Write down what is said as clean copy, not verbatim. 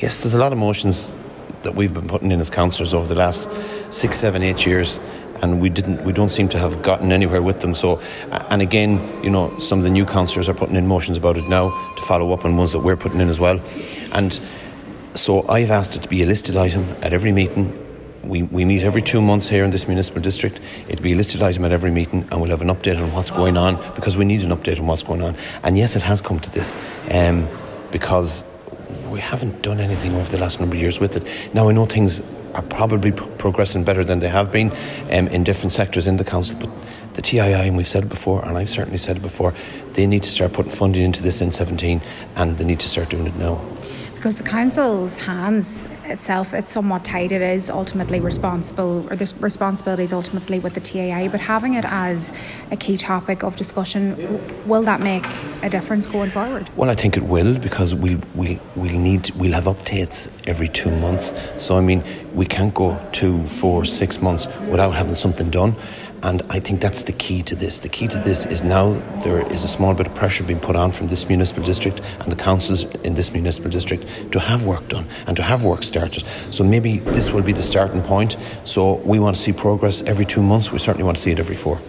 Yes, there's a lot of motions that we've been putting in as councillors over the last 6, 7, 8 years, and we don't seem to have gotten anywhere with them. So, and again, some of the new councillors are putting in motions about it now to follow up on ones that we're putting in as well. And so I've asked it to be a listed item at every meeting. We meet every 2 months here in this municipal district. It'll be a listed item at every meeting, and we'll have an update on what's going on, because we need an update on what's going on. And yes, it has come to this, because we haven't done anything over the last number of years with it. Now, I know things are probably progressing better than they have been in different sectors in the council, but the TII, and we've said it before, and I've certainly said it before, they need to start putting funding into this in 17, and they need to start doing it now. Because the council's hands itself, it's somewhat tight. It is ultimately responsible, or the responsibility is ultimately with the TAI, but having it as a key topic of discussion, will that make a difference going forward? Well, I think it will, because we'll have updates every 2 months. So, we can't go 2, 4, 6 months without having something done. And I think that's the key to this. The key to this is now there is a small bit of pressure being put on from this municipal district and the councils in this municipal district to have work done and to have work started. So maybe this will be the starting point. So we want to see progress every 2 months. We certainly want to see it every 4.